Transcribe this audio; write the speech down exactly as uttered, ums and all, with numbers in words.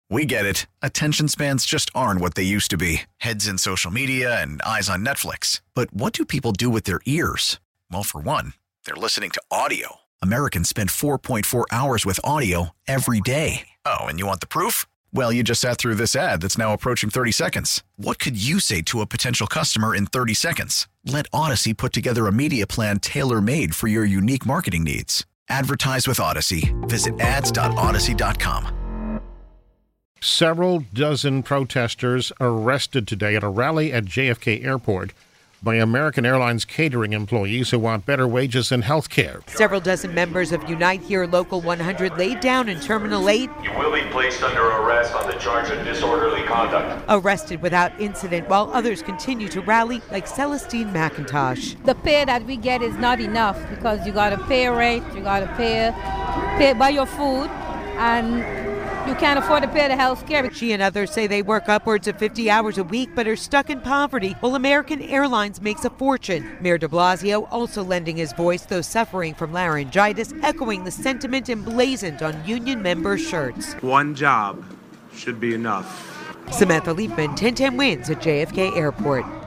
We get it. Attention spans just aren't what they used to be. Heads in social media and eyes on Netflix. But what do people do with their ears? Well, for one, they're listening to audio. Americans spend four point four hours with audio every day. Oh, and you want the proof? Well, you just sat through this ad that's now approaching thirty seconds. What could you say to a potential customer in thirty seconds? Let Odyssey put together a media plan tailor-made for your unique marketing needs. Advertise with Odyssey. Visit ads dot odyssey dot com. Several dozen protesters arrested today at a rally at J F K Airport by American Airlines catering employees who want better wages and health care. Several dozen members of Unite Here Local one hundred laid down in Terminal eight. You will be placed under arrest on the charge of disorderly conduct. Arrested without incident while others continue to rally like Celestine McIntosh. The pay that we get is not enough because you got to pay rent, you got to pay, pay buy your food, and you can't afford to pay the health care. She and others say they work upwards of fifty hours a week but are stuck in poverty while American Airlines makes a fortune. Mayor de Blasio also lending his voice, though suffering from laryngitis, echoing the sentiment emblazoned on union member shirts. One job should be enough. Samantha Liefman, ten ten Wins at J F K Airport.